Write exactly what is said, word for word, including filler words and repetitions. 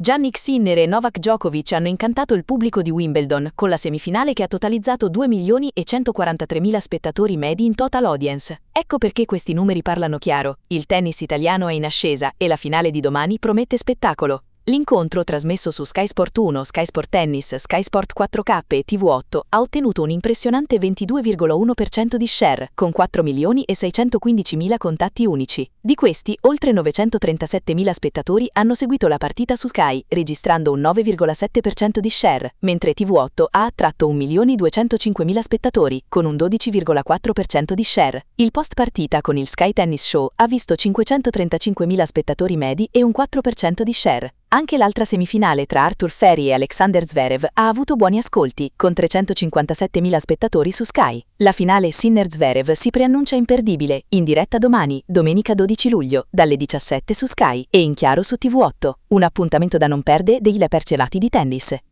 Jannik Sinner e Novak Djokovic hanno incantato il pubblico di Wimbledon con la semifinale che ha totalizzato due milioni e centoquarantatremila spettatori medi in total audience. Ecco perché questi numeri parlano chiaro. Il tennis italiano è in ascesa e la finale di domani promette spettacolo. L'incontro, trasmesso su Sky Sport uno, Sky Sport Tennis, Sky Sport quattro K e T V otto, ha ottenuto un impressionante ventidue virgola uno per cento di share, con quattro milioni e seicentoquindicimila contatti unici. Di questi, oltre novecentotrentassettemila spettatori hanno seguito la partita su Sky, registrando un nove virgola sette per cento di share, mentre T V otto ha attratto un milione duecentocinquemila spettatori, con un dodici virgola quattro per cento di share. Il post partita con il Sky Tennis Show ha visto cinquecentotrentacinquemila spettatori medi e un quattro per cento di share. Anche l'altra semifinale tra Arthur Feri e Alexander Zverev ha avuto buoni ascolti, con trecentocinquantasettemila spettatori su Sky. La finale Sinner-Zverev si preannuncia imperdibile, in diretta domani, domenica dodici luglio, dalle diciassette su Sky e in chiaro su T V otto. Un appuntamento da non perdere dei leper celati di tennis.